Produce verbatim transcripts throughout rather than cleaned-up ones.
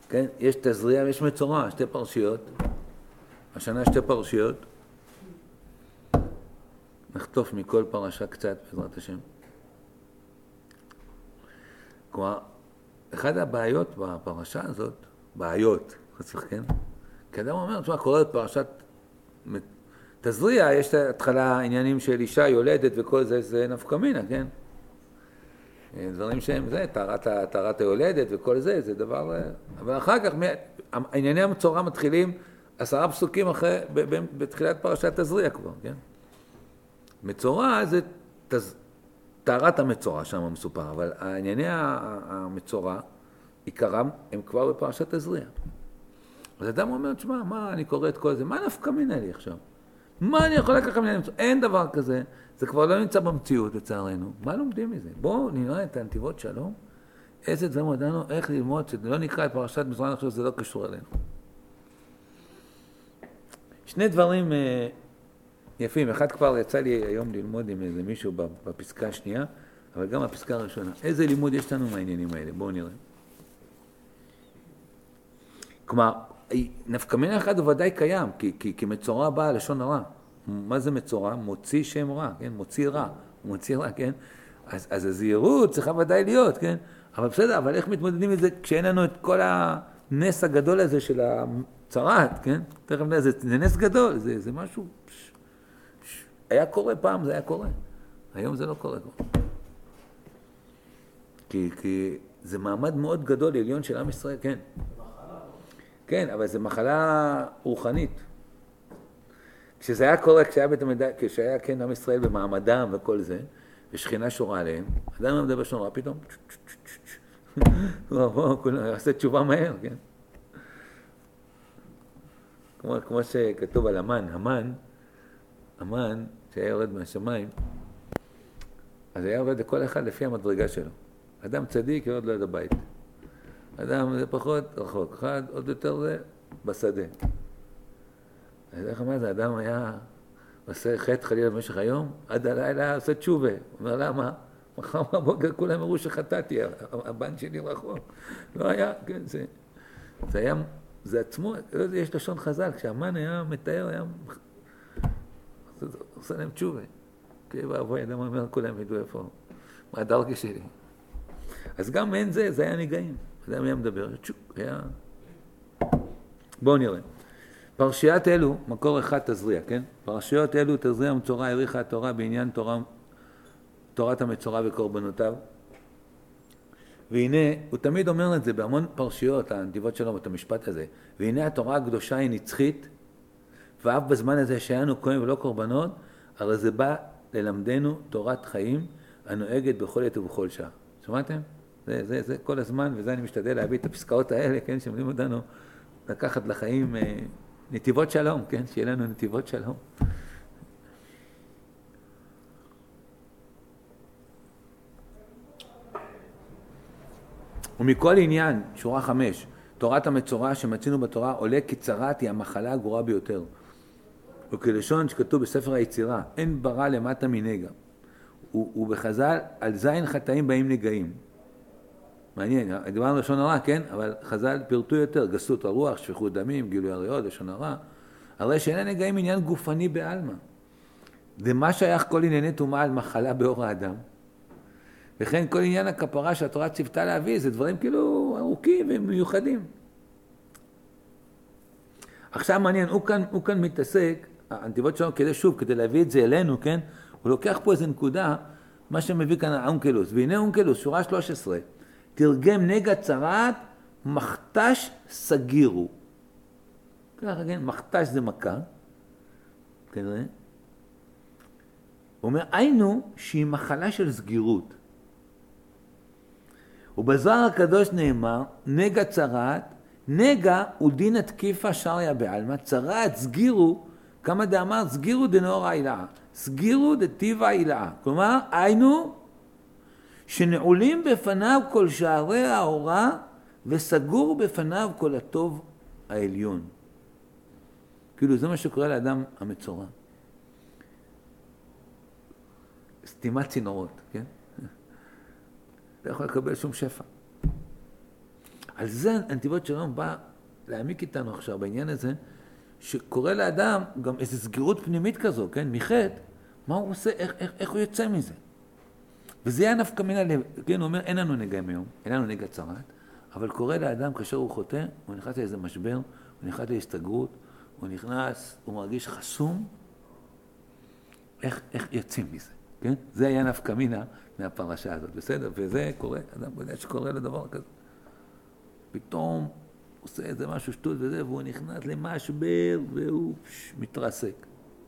כן? יש תזריע ויש מצורע, שתי פרשיות. השנה שתי פרשיות. נחטוף מכל פרשה קצת, בעזרת השם. כלומר, אחד הבעיות בפרשה הזאת, בעיות, חצח, כן? כי אדם אומר, תשמע, קורא את פרשת תזריע, יש את ההתחלה עניינים של אישה יולדת וכל זה, זה נפקא מינה, כן? דברים שהם זה, תארת, תארת היולדת וכל זה, זה דבר... אבל אחר כך, ענייני המצורע מתחילים עשרה פסוקים אחרי, בתחילת פרשת תזריע כבר, כן? מצורע זה תז... תארת המצורע שם מסופר, אבל הענייני המצורע, עיקרם, הם כבר בפרשת תזריע. אז אדם אומר, תשמע, מה אני קורא את כל זה? מה נפקא מינה לי עכשיו? מה אני יכול לקחת ממנו? אין דבר כזה. זה כבר לא נמצא במציאות, לצערנו. מה לומדים מזה? בואו נראה את הנתיבות שלום. איזה דברים ידענו, איך ללמוד, שלא נקרא את פרשת מצורע, עכשיו זה לא קשור אלינו. שני דברים יפים. אחד כבר יצא לי היום ללמוד עם איזה מישהו בפסקה השנייה, אבל גם בפסקה הראשונה. איזה לימוד יש לנו מהעניינים האלה? בואו נראה. כלומר, נפקא מינה אחד הוא ודאי קיים, כי, כי, כי מצורע באה לשון הרע. מה זה מצורע? מוציא שם רע, כן? מוציא רע, מוציא רע, כן? אז, אז הזהירות צריכה ודאי להיות, כן? אבל בסדר, אבל איך מתמודדים עם זה כשאין לנו את כל הנס הגדול הזה של הצרעת, כן? תכף נראה, זה, זה נס גדול, זה, זה משהו... ש, ש, היה קורה פעם, זה היה קורה. היום זה לא קורה כבר. כי, כי זה מעמד מאוד גדול, עליון של עם ישראל, כן? כן, אבל זו מחלה רוחנית. כשזה היה קורה, כשהיה בית המדע, כשהיה כן עם ישראל במעמדם וכל זה, ושכינה שורה עליהם, אדם לא מדבר שון רע פתאום, בוא, בוא, כולם, עושה תשובה מהר, כן? כמו, כמו שכתוב על המן, המן, המן, שהיה יורד מהשמיים, אז היה יורד לכל אחד לפי המדרגה שלו. אדם צדיק יורד לו עד הבית. אדם זה פחות רחוק, אחד עוד יותר זה בשדה. אז איך אמר זה, אדם היה עושה חטא חלילה במשך היום, עד הלילה עושה תשובה. הוא אומר, למה? מחר בבוקר כולם אמרו שחטאתי, הבן שלי רחוק. לא היה, כן, זה, זה היה, זה עצמו, יש לשון חז"ל, כשהמן היה מתאר, היה עושה להם תשובה. כי באבוי, אדם אומר, כולם ידעו איפה, מה הדרכי שלי. אז גם אין זה, זה היה ניגעים. אדם היה מדבר, צ'וק, היה... בואו נראה. פרשיית אלו, מקור אחד תזריע, כן? פרשיות אלו תזריע מצורע העריכה התורה בעניין תורה, תורת המצורע וקורבנותיו. והנה, הוא תמיד אומר את זה בהמון פרשיות, הנתיבות שלו, את המשפט הזה. והנה התורה הקדושה היא נצחית, ואף בזמן הזה שהיינו כהן ולא קורבנות, הרי זה בא ללמדנו תורת חיים הנוהגת בכל עת ובכל שעה. שמעתם? זה, זה, זה כל הזמן, וזה אני משתדל להביא את הפסקאות האלה, כן, שמלאים אותנו לקחת לחיים אה, נתיבות שלום, כן, שיהיה לנו נתיבות שלום. ומכל עניין, שורה חמש, תורת המצורע שמצינו בתורה עולה כי צרת היא המחלה הגרועה ביותר. וכלשון שכתוב בספר היצירה, אין ברא למטה מנגע. ובחז"ל, על זין חטאים באים נגעים. מעניין, דיברנו לשון הרע, כן? אבל חז"ל פירטו יותר, גסות הרוח, שפיכות דמים, גילוי עריות, לשון הרע. הרי שאין נגעים עניין גופני בעלמא. זה מה שייך כל ענייני טומאה על מחלה באור האדם. וכן כל עניין הכפרה שהתורה ציוותה להביא, זה דברים כאילו ארוכים ומיוחדים. עכשיו מעניין, הוא כאן, הוא כאן מתעסק, הנתיבות שלנו כדי שוב, כדי להביא את זה אלינו, כן? הוא לוקח פה איזו נקודה, מה שמביא כאן האונקלוס. והנה אונקלוס, שורה שלוש עשרה. תרגם נגע צרעת, מחתש סגירו. ככה, כן? מחתש זה מכה. כנראה. הוא אומר, היינו שהיא מחלה של סגירות. ובזוהר הקדוש נאמר, נגע צרעת, נגע הוא דין התקיפה שריה בעלמא, צרעת סגירו, כמה דאמר, סגירו דנאור העילאה. סגירו דטיבה העילאה. כלומר, היינו שנעולים בפניו כל שערי האורה וסגור בפניו כל הטוב העליון. כאילו זה מה שקורה לאדם המצורע. סתימת צינורות, כן? לא יכול לקבל שום שפע. על זה הנתיבות שלום בא להעמיק איתנו עכשיו בעניין הזה, שקורא לאדם גם איזו סגירות פנימית כזו, כן? מחטא, מה הוא עושה, איך, איך, איך הוא יוצא מזה? וזה היה נפקא מינה לב, כן? הוא אומר, אין לנו נגע היום, אין לנו נגע צרת, אבל קורא לאדם כאשר הוא חוטא, הוא נכנס לאיזה משבר, הוא נכנס להסתגרות, הוא נכנס, הוא מרגיש חסום, איך, איך יוצאים מזה, כן? זה היה נפקא מינה מהפרשה הזאת, בסדר? וזה קורה, אדם יודע שקורה לדבר כזה. פתאום עושה איזה משהו שטות וזה, והוא נכנס למשבר, והוא פש, מתרסק.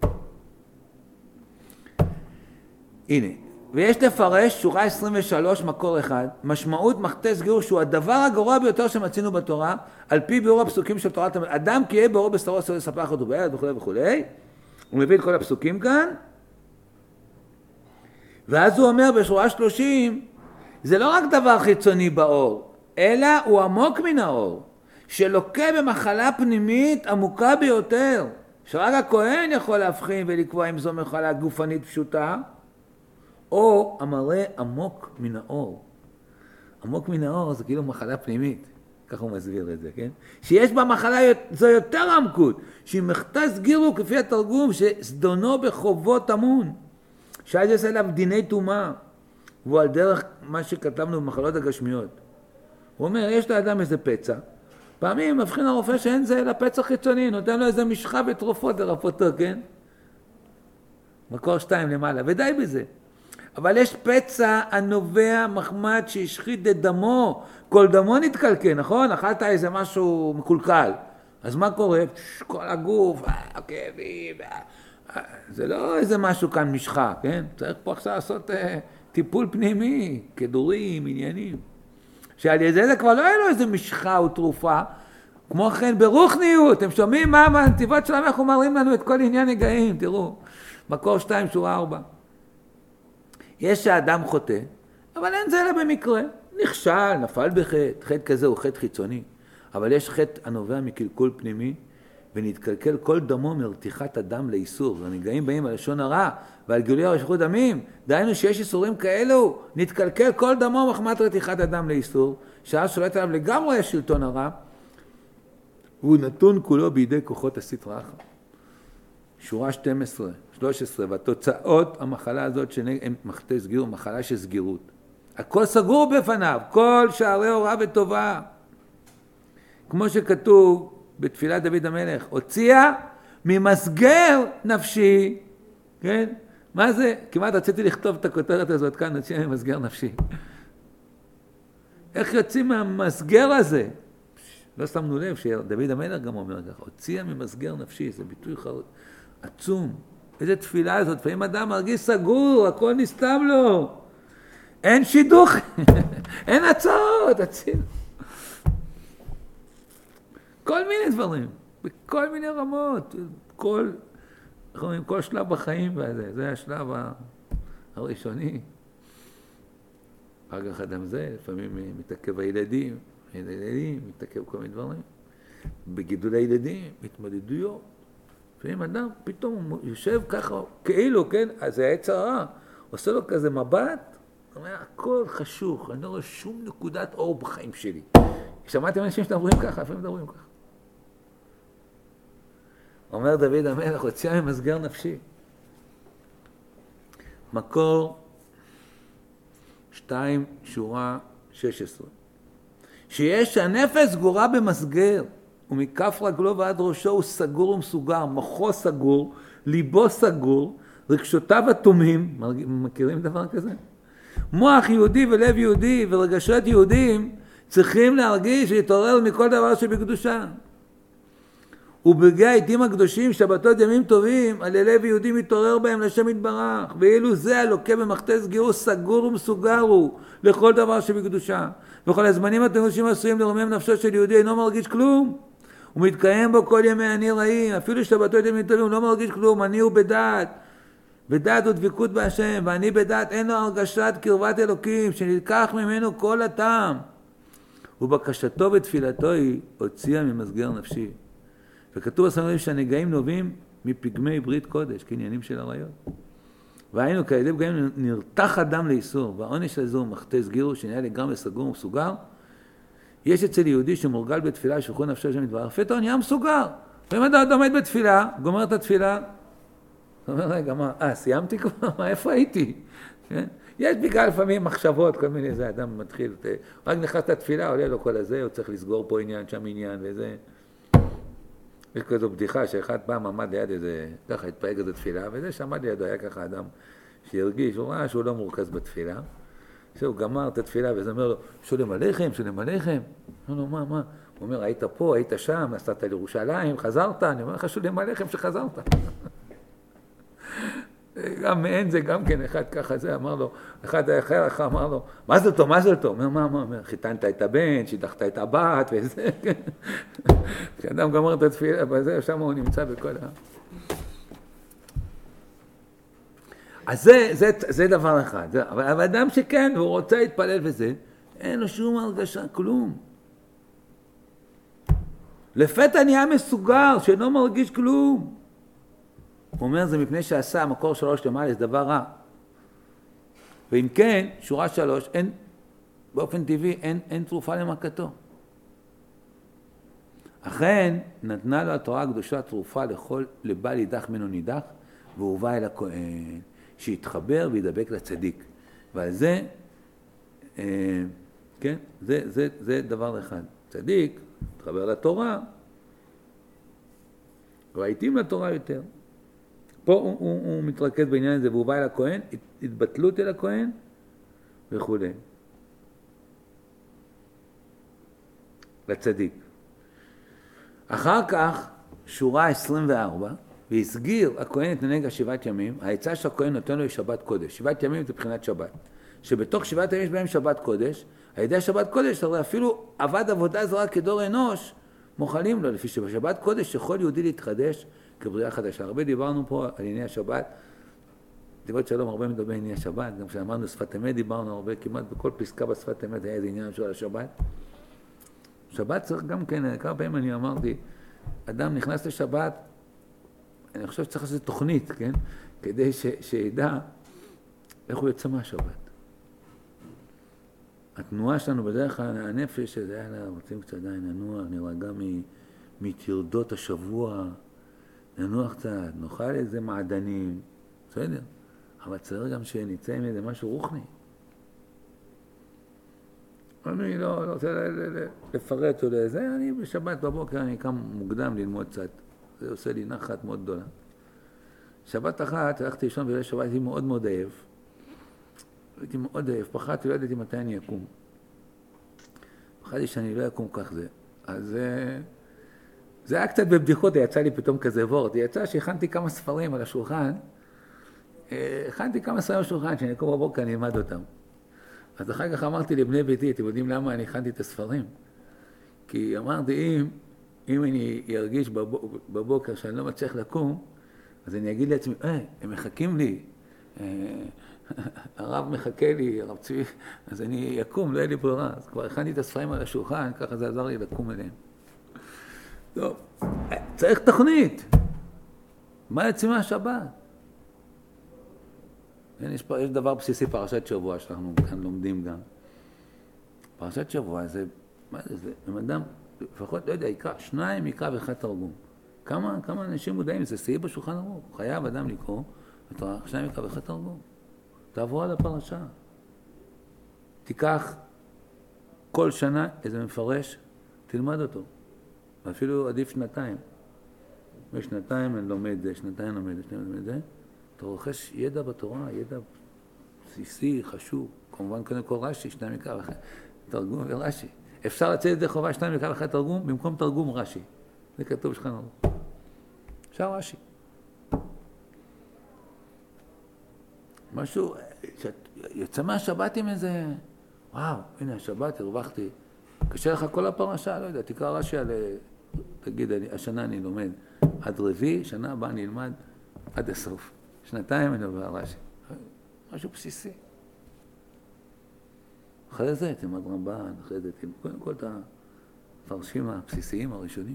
הנה, ויש לפרש שורה עשרים ושלוש מקור אחד, משמעות מחטא סגור שהוא הדבר הגרוע ביותר שמצינו בתורה, על פי ביאור הפסוקים של תורת המלך. אדם כי יהיה באור בשרו עשוי לספח אותו ביד וכו' וכו'. הוא מביא את כל הפסוקים כאן, ואז הוא אומר בשורה שלושים, זה לא רק דבר חיצוני באור, אלא הוא עמוק מן האור, שלוקה במחלה פנימית עמוקה ביותר, שרק הכהן יכול להבחין ולקבוע אם זו מחלה גופנית פשוטה, או המראה עמוק מן האור. עמוק מן האור זה כאילו מחלה פנימית, ככה הוא מסביר את זה, כן? שיש בה מחלה זו יותר עמקות, שהיא מחטא סגירו כפי התרגום, שסדונו בחובות אמון, שאז יש עליו דיני תומה, והוא על דרך מה שכתבנו במחלות הגשמיות. הוא אומר, יש לאדם איזה פצע, פעמים מבחין הרופא שאין זה אלא פצע חיצוני, נותן לו איזה משחה ותרופות לרפאותו, כן? מקור שתיים למעלה, ודי בזה. אבל יש פצע הנובע מחמד שהשחית את דמו, כל דמו נתקלקל, נכון? אכלת איזה משהו מקולקל. אז מה קורה? כל הגוף, הכאבים, זה לא איזה משהו כאן משחה, כן? צריך פה עכשיו לעשות אה, טיפול פנימי, כדורים, עניינים. שעל ידי זה כבר לא היה לו איזה משחה או תרופה, כמו כן ברוחניות, אתם שומעים מה מהנתיבות שלהם, אנחנו מראים לנו את כל עניין נגעים, תראו, מקור שתיים, שורה ארבע. יש שהאדם חוטא, אבל אין זה אלא במקרה. נכשל, נפל בחטא, חטא כזה הוא חטא חיצוני. אבל יש חטא הנובע מקלקול פנימי, ונתקלקל כל דמו מרתיחת הדם לאיסור. הנגעים באים על לשון הרע, ועל גילוי הרשכות דמים. דהיינו שיש איסורים כאלו, נתקלקל כל דמו מחמת רתיחת הדם לאיסור, שאז שולט עליו לגמרי השלטון הרע, והוא נתון כולו בידי כוחות הסטרא אחרא. שורה שתים עשרה, שלוש עשרה, והתוצאות המחלה הזאת שהן מחטא סגיר, מחלה של סגירות. הכל סגור בפניו, כל שערי הוראה וטובה. כמו שכתוב בתפילת דוד המלך, הוציאה ממסגר נפשי, כן? מה זה? כמעט רציתי לכתוב את הכותרת הזאת כאן, הוציאה ממסגר נפשי. איך יוצאים מהמסגר הזה? לא שמנו לב שדוד המלך גם אומר ככה, הוציאה ממסגר נפשי, זה ביטוי חרות. עצום. איזה תפילה הזאת, לפעמים אדם מרגיש סגור, הכל נסתם לו. אין שידוך, אין הצעות, הציל. כל מיני דברים, בכל מיני רמות, כל, כל שלב בחיים, וזה, זה השלב הראשוני. אחר כך אדם זה, לפעמים מתעכב הילדים, הילדים, מתעכב כל מיני דברים. בגידול הילדים, מתמודדויות. לפעמים אדם פתאום הוא יושב ככה, כאילו, כן, אז זה העץ הרע, עושה לו כזה מבט, הוא אומר, הכל חשוך, אני לא רואה שום נקודת אור בחיים שלי. שמעתם אנשים שדברים ככה, לפעמים מדברים ככה. אומר דוד המלך, הוציאה ממסגר נפשי. מקור שתיים, שורה שש עשרה. שיש הנפש סגורה במסגר, ומכף רגלו ועד ראשו הוא סגור ומסוגר, מוחו סגור, ליבו סגור, רגשותיו אטומים, מכירים דבר כזה? מוח יהודי ולב יהודי ורגשות יהודים צריכים להרגיש ולהתעורר מכל דבר שבקדושה. וברגעי העיתים הקדושים, שבתות ימים טובים, על לב יהודי מתעורר בהם לשם יתברך, ואילו זה הלוקה במחטא סגירו סגור ומסוגר הוא לכל דבר שבקדושה. וכל הזמנים התנגושים עשויים לרומם נפשו של יהודי אינו מרגיש כלום. הוא מתקיים בו כל ימי אני רעים, אפילו שבתות ימים טובים הוא לא מרגיש כלום, אני הוא בדעת. בדעת הוא דבקות בהשם, ואני בדעת אין לו הרגשת קרבת אלוקים, שנלקח ממנו כל הטעם. ובקשתו ותפילתו היא הוציאה ממסגר נפשי. וכתוב בספרים שהנגעים נובעים מפגמי ברית קודש, כעניינים של עריות. והיינו כאלה פגמים נרתח אדם לאיסור, והעונש הזה הוא מחטא סגירו, שנהיה לגמרי סגור ומסוגר, יש אצל יהודי שמורגל בתפילה שכון נפשו שם יתברך, פתאום נהיה מסוגר. ואם אתה עומד בתפילה, גומר את התפילה, אתה אומר, רגע, מה, אה, סיימתי כבר? מה, איפה הייתי? כן? יש בגלל לפעמים מחשבות, כל מיני, זה אדם מתחיל, רק נכנס לתפילה, עולה לו כל הזה, הוא צריך לסגור פה עניין, שם עניין, וזה. יש כזו בדיחה שאחד פעם עמד ליד איזה, ככה התפעג איזה תפילה, וזה שעמד לידו, היה ככה אדם שהרגיש, הוא ראה שהוא לא מורכז בתפילה, שהוא גמר את התפילה, וזה אומר לו, שולם עליכם, שולם עליכם. הוא אומר, מה, מה? הוא אומר, היית פה, היית שם, נסעת לירושלים, חזרת, אני אומר לך, שולם עליכם שחזרת. גם מעין זה, גם כן, אחד ככה זה, אמר לו, אחד האחר אחר אמר לו, מה זה טוב, מה זה טוב? אומר, מה, מה, אומר, חיתנת את הבן, שידחת את הבת, וזה, כן. כשאדם גמר את התפילה, בזה, שם הוא נמצא בכל ה... אז זה, זה, זה דבר אחד, זה, אבל אדם שכן, והוא רוצה להתפלל וזה, אין לו שום הרגשה, כלום. לפתע נהיה מסוגר, שאינו מרגיש כלום. הוא אומר, זה מפני שעשה המקור שלוש למעלה, זה דבר רע. ואם כן, שורה שלוש, אין, באופן טבעי, אין, אין תרופה למכתו. אכן, נתנה לו התורה הקדושה תרופה לכל, לבעל יידח ממנו נידח, והוא בא אל הכהן, שיתחבר וידבק לצדיק. ועל זה, אה, כן, זה, זה, זה דבר אחד. צדיק, מתחבר לתורה, והייתים לתורה יותר. פה הוא, הוא, הוא מתרכז בעניין הזה, והוא בא אל הכהן, התבטלות אל הכהן, וכו'. לצדיק. אחר כך, שורה עשרים וארבע, והסגיר הכהן את נהג השבעת ימים, העצה שהכהן נותן לו היא שבת קודש. שבעת ימים זה בחינת שבת. שבתוך שבעת ימים יש בהם שבת קודש, על ידי השבת קודש, הרי אפילו עבד עבודה זרה כדור אנוש, מוכלים לו, לפי שבשבת קודש יכול יהודי להתחדש כבריאה חדשה. הרבה דיברנו פה על ענייני השבת, דיברת שלום הרבה מדבר ענייני השבת, גם כשאמרנו שפת אמת דיברנו הרבה, כמעט בכל פסקה בשפת אמת היה איזה עניין של השבת. שבת צריך גם כן, כמה פעמים אני אמרתי, אדם נכנס לשבת, אני חושב שצריך לעשות תוכנית, כן? כדי ש, שידע איך הוא יוצא מהשבת. התנועה שלנו בדרך כלל, הנפש, שזה היה לה, רוצים קצת עדיין לנוע, נרגע מתרדות השבוע, ננוח קצת, נאכל איזה מעדנים, בסדר? אבל צריך גם שנצא עם איזה משהו רוחני. אני לא, לא רוצה לפרט או לזה, אני בשבת בבוקר אני קם מוקדם ללמוד קצת. זה עושה לי נחת מאוד גדולה. שבת אחת, הלכתי לישון בליל שבת, הייתי מאוד מאוד עייף. הייתי מאוד עייף, פחדתי, לא ידעתי מתי אני אקום. פחדתי שאני לא אקום כך זה. אז זה היה קצת בבדיחות, יצא לי פתאום כזה וורט. יצא שהכנתי כמה ספרים על השולחן, הכנתי כמה ספרים על השולחן, שאני אקום בבוקר, אני אלמד אותם. אז אחר כך אמרתי לבני ביתי, אתם יודעים למה אני הכנתי את הספרים? כי אמרתי, אם, אם אני ארגיש בבוקר שאני לא מצליח לקום, אז אני אגיד לעצמי, אה, הם מחכים לי, הרב מחכה לי, הרב צבי, אז אני אקום, לא יהיה לי ברירה. אז כבר הכנתי את הספרים על השולחן, ככה זה עזר לי לקום אליהם. טוב, צריך תוכנית. מה יוצא מהשבת? יש, יש דבר בסיסי, פרשת שבוע, שאנחנו כאן לומדים גם. פרשת שבוע זה, מה זה, זה, אם אדם, לפחות, לא יודע, יקרא, שניים יקרא ואחד תרגום. כמה, כמה אנשים מודעים, זה סעיף בשולחן ערוך. חייב אדם לקרוא, שניים יקרא ואחד תרגום. תעבור על הפרשה. תיקח כל שנה איזה מפרש, תלמד אותו. ואפילו עדיף שנתיים. בשנתיים אני לומד זה, שנתיים לומד זה, שנתיים לומד זה. אתה רוכש ידע בתורה, ידע בסיסי, חשוב. כמובן, קודם כל רש"י, שניים יקרא ואחד תרגום ורש"י. אפשר לצאת ידי חובה שניים יקרא ואחד תרגום, במקום תרגום רש"י. זה כתוב שולחן ערוך. אפשר רש"י. משהו, יוצא מהשבת עם איזה, וואו, הנה השבת, הרווחתי. קשה לך כל הפרשה, לא יודע, תקרא רש"י על, תגיד, אני, השנה אני לומד עד רביעי, שנה הבאה אני אלמד עד הסוף. שנתיים אני עובר רש"י. משהו בסיסי. אחרי זה תלמד רמב"ן, אחרי זה תלמד, קודם כל את הפרשים הבסיסיים הראשונים.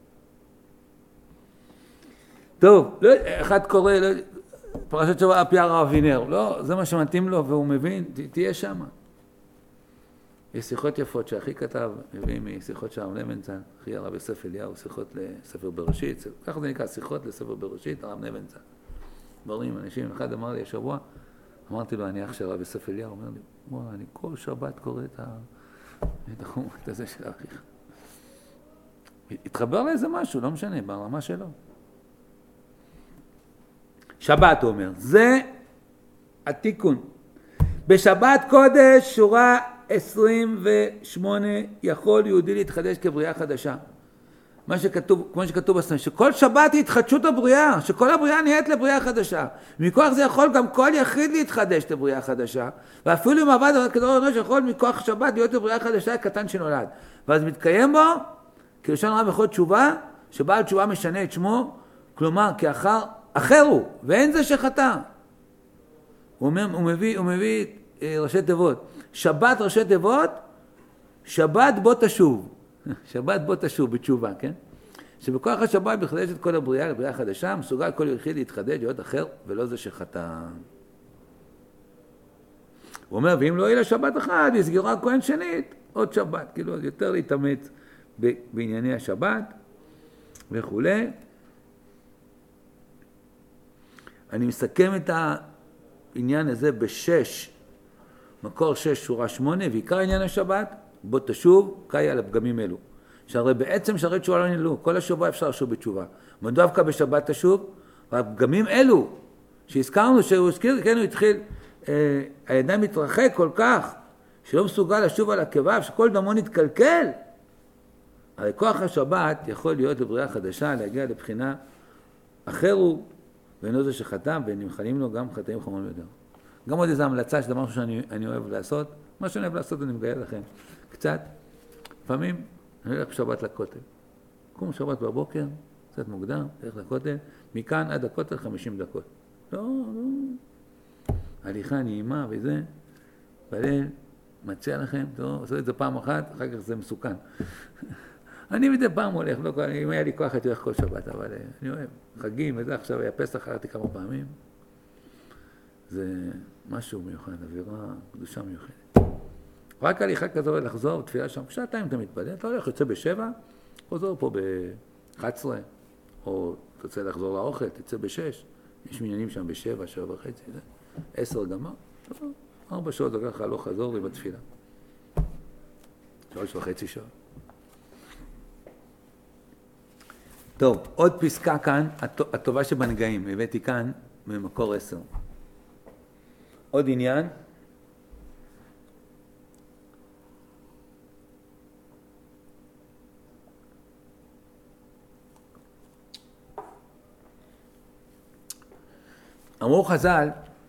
טוב, לא, אחד קורא, לא, פרשת שבוע על פי הרב אבינר, לא, זה מה שמתאים לו והוא מבין, ת, תהיה שם. יש שיחות יפות שהכי כתב, מביא משיחות של הרב נבנצל, אחי הרב יוסף אליהו, שיחות לספר בראשית, ככה זה נקרא, שיחות לספר בראשית, הרב נבנצל. דברים, אנשים, אחד אמר לי השבוע, אמרתי לו, אני אח של הרב יוסף אליהו, אומר לי, וואו, אני כל שבת קורא את החומות הזה של האחיך. התחבר לאיזה משהו, לא משנה, ברמה שלו. שבת, הוא אומר, זה התיקון. בשבת קודש, שורה עשרים ושמונה, יכול יהודי להתחדש כבריאה חדשה. מה שכתוב, כמו שכתוב בספר, שכל שבת היא התחדשות הבריאה, שכל הבריאה נהיית לבריאה חדשה. מכוח זה יכול גם כל יחיד להתחדש לבריאה חדשה, ואפילו אם עבד כדור אנוש יכול מכוח שבת להיות לבריאה חדשה קטן שנולד. ואז מתקיים בו, כלשון הרב יכול תשובה, שבעל תשובה משנה את שמו, כלומר כאחר, אחר הוא, ואין זה שחטא. הוא, אומר, הוא מביא, הוא מביא אה, ראשי תיבות. שבת ראשי תיבות, שבת בוא תשוב. שבת בוא תשוב בתשובה, כן? שבכוח השבת מחדש את כל הבריאה לבריאה חדשה, מסוגל כל יחיד להתחדש, להיות אחר, ולא זה שחטא. הוא אומר, ואם לא יהיה לשבת אחד, יסגרה כהן שנית, עוד שבת. כאילו, יותר להתאמץ בענייני השבת וכו'. אני מסכם את העניין הזה בשש, מקור שש, שורה שמונה, ועיקר עניין השבת, בוא תשוב, קאי על הפגמים אלו. שהרי בעצם שערי תשובה לא נעלו, כל השבוע אפשר לשוב בתשובה. מדוע דווקא בשבת תשוב? והפגמים אלו, שהזכרנו שהוא הזכיר, כן הוא התחיל, אה, הידיים מתרחק כל כך, שלא מסוגל לשוב על הכבב, שכל דמו נתקלקל. הרי כוח השבת יכול להיות לבריאה חדשה, להגיע לבחינה אחר הוא, ואינו זה שחתם, ונמחלים לו גם חטאים חמורים יותר. גם עוד איזו המלצה, שזה משהו שאני אני אוהב לעשות, מה שאני אוהב לעשות אני מגייל לכם. קצת, לפעמים אני הולך בשבת לכותל. קום שבת בבוקר, קצת מוקדם, הולך לכותל, מכאן עד הכותל חמישים דקות. לא, לא. הליכה נעימה וזה, בליל, מציע לכם, טוב, עושה את זה פעם אחת, אחר כך זה מסוכן. אני מדי פעם הולך, לא, אם היה לי כוח הייתי הולך כל שבת, אבל אני אוהב. חגים וזה, עכשיו היה פסח, הלכתי כמה פעמים. זה משהו מיוחד, אווירה, קדושה מיוחדת. רק הליכה כזו לחזור, תפילה שם, שעתיים אתה מתפלל, אתה הולך, יוצא בשבע, חוזר פה ב-אחת עשרה, או תוצא לחזור לאוכל, תצא בשש, יש מניינים שם בשבע, שבע וחצי, זה, עשר גמר, טוב, ארבע שעות לקח לך לא חזור לי בתפילה. שלוש וחצי שעות. טוב, עוד פסקה כאן, הטובה שבנגעים, הבאתי כאן ממקור עשר. עוד עניין, אמרו חז"ל,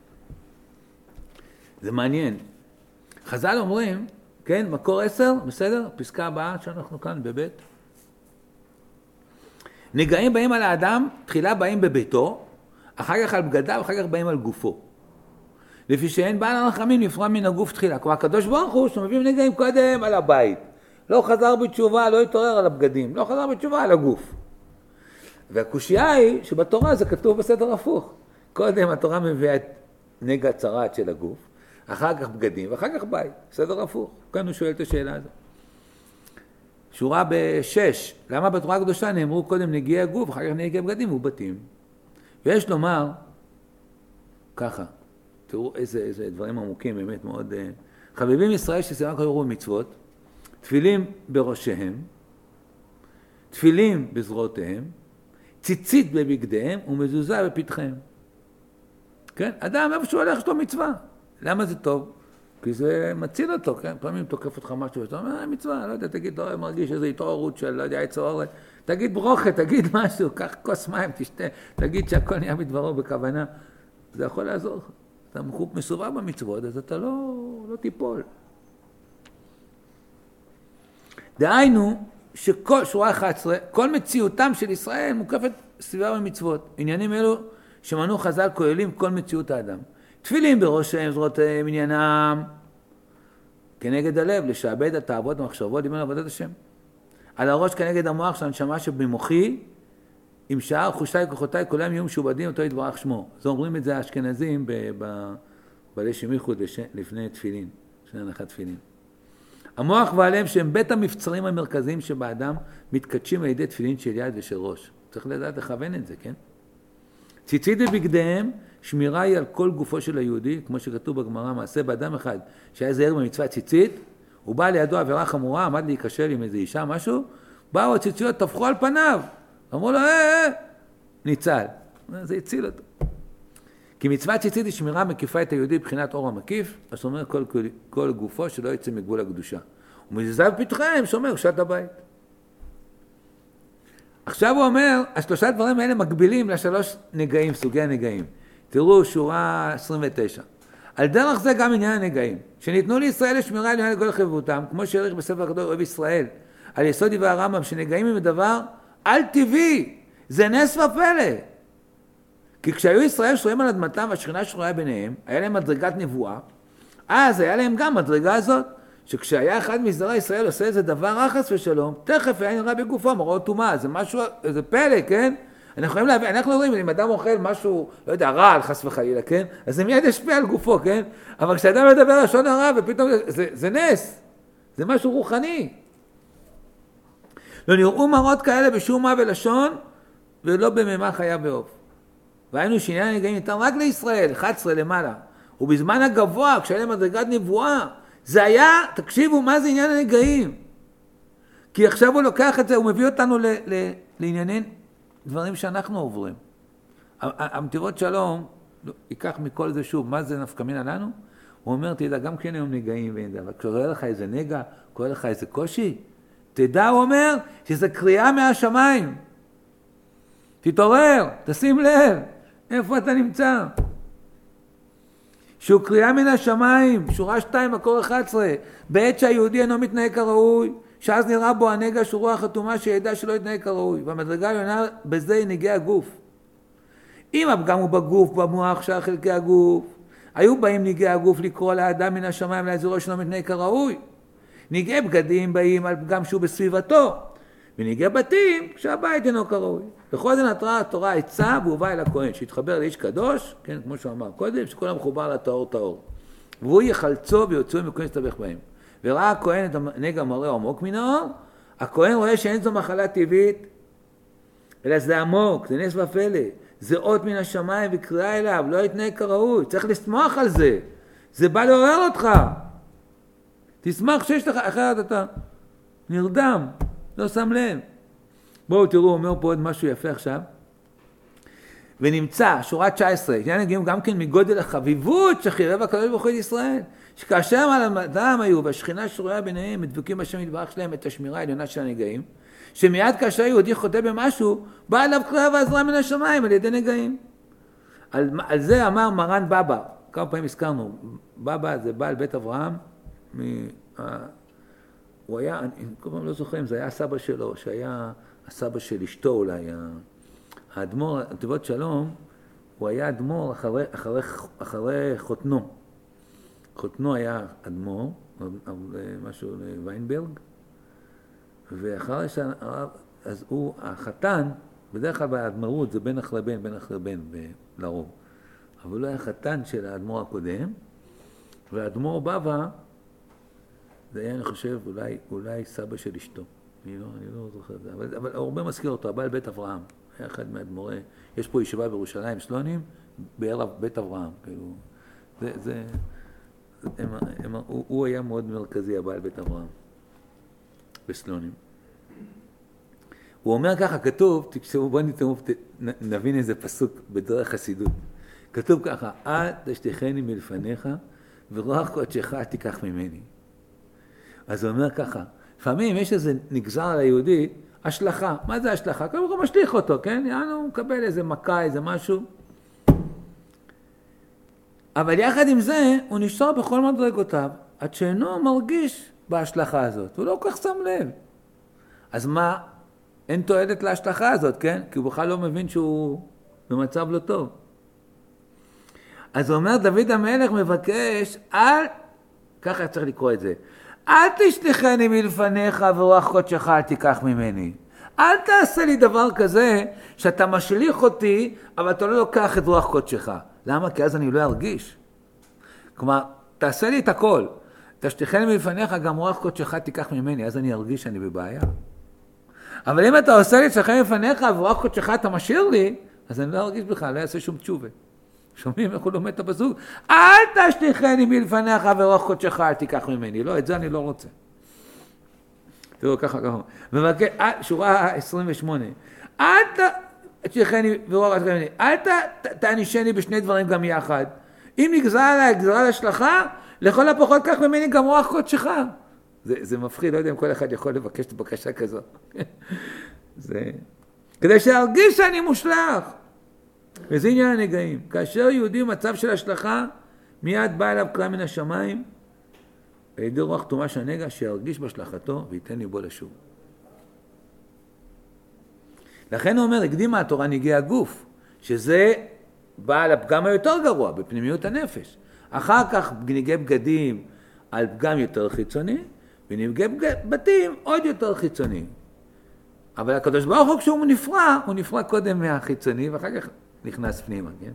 זה מעניין, חז"ל אומרים, כן, מקור עשר, בסדר? פסקה הבאה שאנחנו כאן בבית. נגעים באים על האדם, תחילה באים בביתו, אחר כך על בגדיו, אחר כך באים על גופו. לפי שאין בעל הרחמים נפרע מן הגוף תחילה. כלומר, הקדוש ברוך הוא שמביאים נגעים קודם על הבית. לא חזר בתשובה, לא התעורר על הבגדים. לא חזר בתשובה על הגוף. והקושייה היא שבתורה זה כתוב בסדר הפוך. קודם התורה מביאה את נגע צרעת של הגוף, אחר כך בגדים, ואחר כך בית. בסדר הפוך. כאן הוא שואל את השאלה הזאת. שורה בשש. למה בתורה הקדושה נאמרו קודם נגיעי הגוף, אחר כך נגיעי בגדים ובתים? ויש לומר ככה. תראו איזה, איזה דברים עמוקים, באמת מאוד. חביבים ישראל שסיימה כל יראו מצוות, תפילים בראשיהם, תפילים בזרועותיהם, ציצית בבגדיהם ומזוזה בפתחיהם. כן? אדם, איפה שהוא הולך, יש לו מצווה. למה זה טוב? כי זה מציל אותו, כן? פעמים תוקף אותך משהו, ואתה אומר, אה, מצווה, לא יודע, תגיד, לא, מרגיש איזו התעוררות של, לא יודע, יצור, תגיד ברוכה, תגיד משהו, קח כוס מים, תשתה, תגיד שהכל נהיה מדברו בכוונה. זה יכול לעזור לך. אתה מחוק מסובב במצוות, אז אתה לא, לא תיפול. דהיינו, שכל, שורה אחת עשרה, כל מציאותם של ישראל מוקפת סביבה במצוות. עניינים אלו שמנו חז"ל כוללים כל מציאות האדם. תפילים בראשיהם, זרועותיהם, עניינם, כנגד הלב, לשעבד את התאוות המחשבות, דמיון עבודת השם. על הראש כנגד המוח של הנשמה שבמוחי, עם שאר חושי כוחותיי, כולם יהיו משובדים אותו יתברך שמו. אז אומרים את זה האשכנזים בעלי שמיכות לפני תפילין, לפני הנחת תפילין. המוח והלב שהם בית המבצרים המרכזיים שבאדם מתקדשים על ידי תפילין של יד ושל ראש. צריך לדעת לכוון את זה, כן? ציצית בבגדיהם, שמירה היא על כל גופו של היהודי, כמו שכתוב בגמרא, מעשה באדם אחד שהיה זהיר במצוות ציצית, הוא בא לידו עבירה חמורה, עמד להיקשר עם איזו אישה, משהו, באו הציציות, טפחו על פניו, אמרו לו, אה, אה, ניצל. זה הציל אותו. כי מצוות ציצית היא שמירה מקיפה את היהודי בבחינת אור המקיף, אז שומר כל, כל, כל גופו שלא יצא מגבול הקדושה. ומזיזיו פתחיהם שומר קדושת הבית. עכשיו הוא אומר, השלושה דברים האלה מקבילים לשלוש נגעים, סוגי הנגעים. תראו שורה עשרים ותשע. על דרך זה גם עניין הנגעים, שניתנו לישראל לשמירה על עניין כל חביבותם, כמו שהעריך בספר הקדוש אוהב ישראל, על יסוד דברי הרמב"ם, שנגעים הם דבר על טבעי, זה נס ופלא. כי כשהיו ישראל שרועים על אדמתם והשכינה שרויה ביניהם, היה להם מדרגת נבואה, אז היה להם גם מדרגה הזאת, שכשהיה אחד מזרע ישראל עושה איזה דבר רחס ושלום, תכף היה נראה בגופו מראות טומאה, זה משהו, זה פלא, כן? אנחנו יכולים להבין, אנחנו רואים, אם אדם אוכל משהו, לא יודע, רע, חס וחלילה, כן? אז זה מיד ישפיע על גופו, כן? אבל כשאדם מדבר לשון הרע ופתאום, זה, זה נס, זה משהו רוחני. לא נראו מראות כאלה בשום מה ולשון, ולא בממה חיה ועוף. והיינו שעניין הנגעים ניתן רק לישראל, אחת עשרה למעלה. ובזמן הגבוה, כשהיה להם מדרגת נבואה, זה היה, תקשיבו, מה זה עניין הנגעים? כי עכשיו הוא לוקח את זה, הוא מביא אותנו ל, ל, לעניינים, דברים שאנחנו עוברים. המטירות שלום, ייקח מכל זה שוב, מה זה נפקא מינה לנו? הוא אומר, תדע, גם כן היום נגעים ואין זה, אבל כשקורא לך איזה נגע, קורא לך איזה קושי, תדע, הוא אומר, שזה קריאה מהשמיים. תתעורר, תשים לב, איפה אתה נמצא? שהוא קריאה מן השמיים, שורה שתיים, מקור אחת עשרה, בעת שהיהודי אינו מתנהג כראוי, שאז נראה בו הנגע שהוא רוח חתומה שידע שלא יתנהג כראוי, והמדרגה העליונה בזה היא נגעי הגוף. אם הפגם הוא בגוף, במוח, שאר חלקי הגוף, היו באים נגעי הגוף לקרוא לאדם מן השמיים להזהירו שלא מתנהג כראוי. נגעי בגדים באים על פגם שהוא בסביבתו, ונגעי בתים כשהבית אינו כראוי. בכל זה נתרה התורה עצה והובא אל הכהן, שהתחבר לאיש קדוש, כן, כמו שהוא אמר קודם, שכל המחובר לטהור טהור. והוא יחלצו ויוצאו מכהן להסתבך בהם. וראה הכהן את הנגע מראה עמוק מן האור, הכהן רואה שאין זו מחלה טבעית, אלא זה עמוק, זה נס ופלא, זה אות מן השמיים וקריאה אליו, לא יתנהג כראוי, צריך לשמוח על זה, זה בא לעורר אותך, תשמח שיש לך, אחרת אתה נרדם, לא שם לב. בואו תראו, הוא אומר פה עוד משהו יפה עכשיו, ונמצא, שורה תשע עשרה, נגיעים גם כן מגודל החביבות שחירב הקדוש ברוך הוא את ישראל, שכאשר על אדם היו והשכינה שרויה ביניהם, מדבקים השם יתברך שלהם את השמירה העליונה של הנגעים, שמיד כאשר יהודי חוטא במשהו, בא אליו קריאה ועזרה מן השמיים על ידי נגעים. על, על זה אמר מרן בבא, כמה פעמים הזכרנו, בבא זה בעל בית אברהם, מ, ה, הוא היה, אני כל פעם לא זוכר אם זה היה הסבא שלו, שהיה הסבא של אשתו אולי, האדמו"ר, נתיבות שלום, הוא היה אדמו"ר אחרי, אחרי, אחרי חותנו. חותנו היה אדמו"ר, משהו לוויינברג, ואחרי שהרב, אז הוא, החתן, בדרך כלל באדמו"רות זה בין אחרי בן, בין אחרי בן לרוב. אבל הוא היה חתן של האדמו"ר הקודם, והאדמו"ר בבא, זה היה, אני חושב, אולי, אולי סבא של אשתו. אני לא, אני לא זוכר את זה, אבל, אבל הרבה מזכיר אותו, הבעל בית אברהם. היה אחד מהאדמו"רי, יש פה ישיבה בירושלים, סלונים, בערב בית אברהם. כאילו, זה, זה, הם, הם, הוא, הוא היה מאוד מרכזי, הבעל בית אברהם, בסלונים. הוא אומר ככה, כתוב, תקשרו, בואו נתאמו, נבין איזה פסוק בדרך חסידות. כתוב ככה, אל תשתחני מלפניך, ורוח קודשך תיקח ממני. אז הוא אומר ככה, לפעמים יש איזה נגזר על היהודי, השלכה. מה זה השלכה? כאילו הוא משליך אותו, כן? יענו, הוא מקבל איזה מכה, איזה משהו. אבל יחד עם זה, הוא נשאר בכל מדרגותיו, עד שאינו מרגיש בהשלכה הזאת. הוא לא כל כך שם לב. אז מה? אין תועלת להשלכה הזאת, כן? כי הוא בכלל לא מבין שהוא במצב לא טוב. אז הוא אומר, דוד המלך מבקש, אל, ככה צריך לקרוא את זה, אל תשליחני מלפניך ורוח קודשך אל תיקח ממני. אל תעשה לי דבר כזה שאתה משליך אותי, אבל אתה לא לוקח את רוח קודשך. למה? כי אז אני לא ארגיש. כלומר, תעשה לי את הכל. תשתיכני מלפניך, גם רוח קודשך תיקח ממני, אז אני ארגיש שאני בבעיה. אבל אם אתה עושה לי תשתיכני מלפניך, ורוח קודשך אתה משאיר לי, אז אני לא ארגיש בכלל, לא אעשה שום תשובה. שומעים איך הוא לומד את הפסוק? אל תשתיכני מלפניך, ורוח קודשך אל תיקח ממני. לא, את זה אני לא רוצה. תראו, ככה, ככה. מבקש, שורה עשרים ושמונה. אל תשתיכני ורוח קודשך ממני. אל תענישני בשני דברים גם יחד. אם נגזר עליי, גזרה להשלכה, לכל הפחות כך ממני גם רוח קודשך. זה, זה מפחיד, לא יודע אם כל אחד יכול לבקש את הבקשה כזו. זה... כדי שארגיש שאני מושלך. וזה עניין הנגעים. כאשר יהודי מצב של השלכה, מיד בא אליו קרא מן השמיים, וידי רוח תומה של הנגע, שירגיש בהשלכתו וייתן לי בו לשוב. לכן הוא אומר, הקדימה התורה נגיע הגוף, שזה בא על הפגם היותר גרוע, בפנימיות הנפש. אחר כך נגיע בגדים על פגם יותר חיצוני, ונגיע בתים עוד יותר חיצוני. אבל הקדוש ברוך הוא כשהוא נפרע, הוא נפרע קודם מהחיצוני, ואחר כך נכנס פנימה, כן?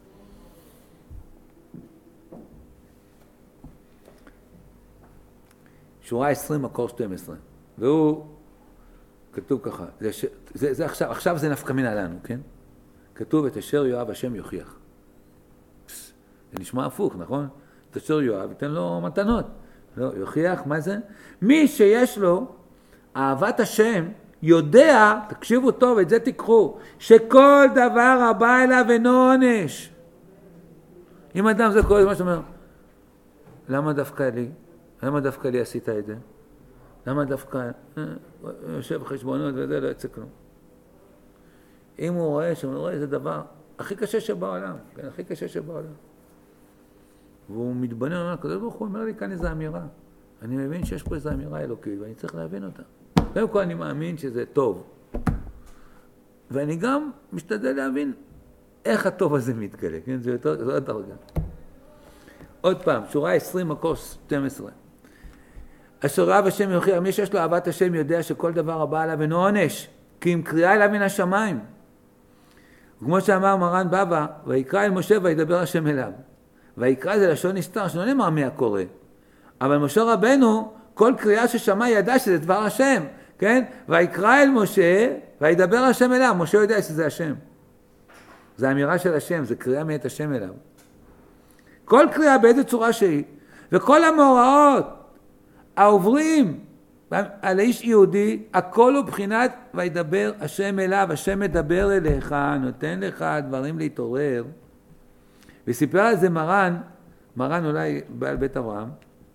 שורה עשרים, מקור שתים עשרה. והוא, כתוב ככה, זה, זה, זה עכשיו, עכשיו זה נפקא מינה לנו, כן? כתוב, את אשר יואב השם יוכיח. זה נשמע הפוך, נכון? את אשר יואב ייתן לו מתנות. לא, יוכיח, מה זה? מי שיש לו אהבת השם, יודע, תקשיבו טוב, את זה תיקחו, שכל דבר הבא אליו אינו עונש. אם אדם זה כל מה שאומר, למה דווקא לי? למה דווקא לי עשית את זה? למה דווקא, יושב חשבונות וזה לא יצא כלום. אם הוא רואה שהוא רואה איזה דבר הכי קשה שבעולם, כן, הכי קשה שבעולם. והוא מתבונן, אומר, הקדוש ברוך הוא אומר לי כאן איזו אמירה. אני מבין שיש פה איזו אמירה אלוקית, ואני צריך להבין אותה. קודם כל אני מאמין שזה טוב. ואני גם משתדל להבין איך הטוב הזה מתגלה, כן? זה יותר, זו הדרגה. עוד פעם, שורה עשרים, מקור שתים עשרה. אשר אהב השם יוכיח, מי שיש לו אהבת השם יודע שכל דבר הבא עליו אינו עונש, כי אם קריאה אליו מן השמיים. וכמו שאמר מרן בבא, ויקרא אל משה וידבר השם אליו. ויקרא זה לשון נסתר, שלא נאמר מי הקורא. אבל משה רבנו, כל קריאה ששמע ידע שזה דבר השם, כן? ויקרא אל משה וידבר השם אליו. משה יודע שזה השם. זה אמירה של השם, זה קריאה מאת השם אליו. כל קריאה באיזה צורה שהיא, וכל המאורעות העוברים על האיש יהודי, הכל הוא בחינת וידבר השם אליו, השם מדבר אליך, נותן לך דברים להתעורר. וסיפר על זה מרן, מרן אולי בעל בית אברהם,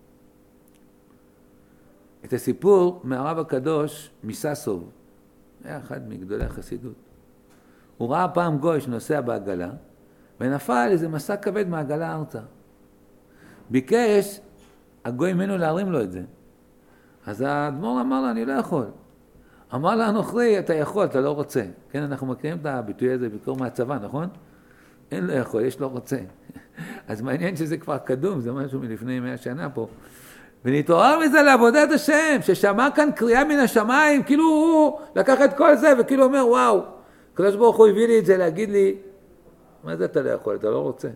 את הסיפור מהרב הקדוש מססוב, היה אחד מגדולי החסידות. הוא ראה פעם גוי שנוסע בעגלה, ונפל איזה מסע כבד מהעגלה ארצה. ביקש הגוי ממנו להרים לו את זה. אז האדמו"ר אמר לו, אני לא יכול. אמר לה, הנוכרי, אתה יכול, אתה לא רוצה. כן, אנחנו מכירים את הביטוי הזה, ביקור מהצבא, נכון? אין לא יכול, יש לא רוצה. אז מעניין שזה כבר קדום, זה משהו מלפני מאה שנה פה. ונתעורר מזה לעבודת השם, ששמע כאן קריאה מן השמיים, כאילו הוא לקח את כל זה, וכאילו אומר, וואו, הקדוש ברוך הוא הביא לי את זה להגיד לי, מה זה אתה לא יכול, אתה לא רוצה.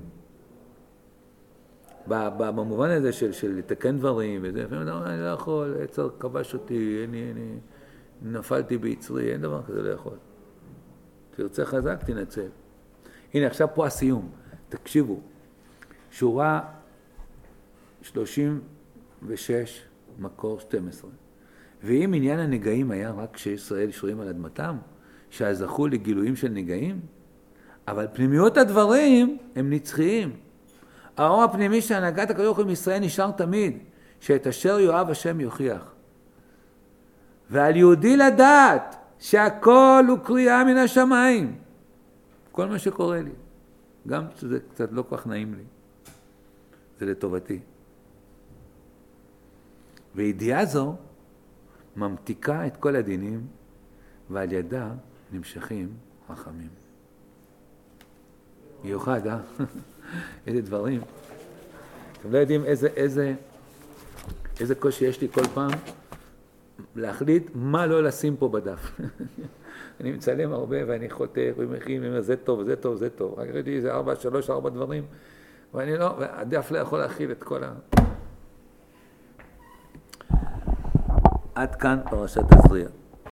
במובן הזה של, של לתקן דברים וזה, לפעמים אני לא יכול, עצר כבש אותי, אני, אני נפלתי ביצרי, אין דבר כזה לא יכול. תרצה חזק, תנצל. הנה, עכשיו פה הסיום. תקשיבו. שורה שלושים ושש, מקור שתים עשרה. ואם עניין הנגעים היה רק כשישראל שרויים על אדמתם, שהזכו לגילויים של נגעים, אבל פנימיות הדברים הם נצחיים. האור הפנימי שהנהגת הקדוש ברוך הוא עם ישראל נשאר תמיד, שאת אשר יואב השם יוכיח. ועל יהודי לדעת שהכל הוא קריאה מן השמיים. כל מה שקורה לי. גם שזה קצת לא כל כך נעים לי. זה לטובתי. וידיעה זו ממתיקה את כל הדינים, ועל ידה נמשכים חכמים. מיוחד, אה? איזה דברים. אתם לא יודעים איזה, איזה, איזה קושי יש לי כל פעם להחליט מה לא לשים פה בדף. אני מצלם הרבה ואני חותך ומכין, ואומר, זה טוב, זה טוב, זה טוב. רק ראיתי איזה ארבע, שלוש, ארבע דברים, ואני לא, והדף לא יכול להכיל את כל ה... עד כאן פרשת תזריע.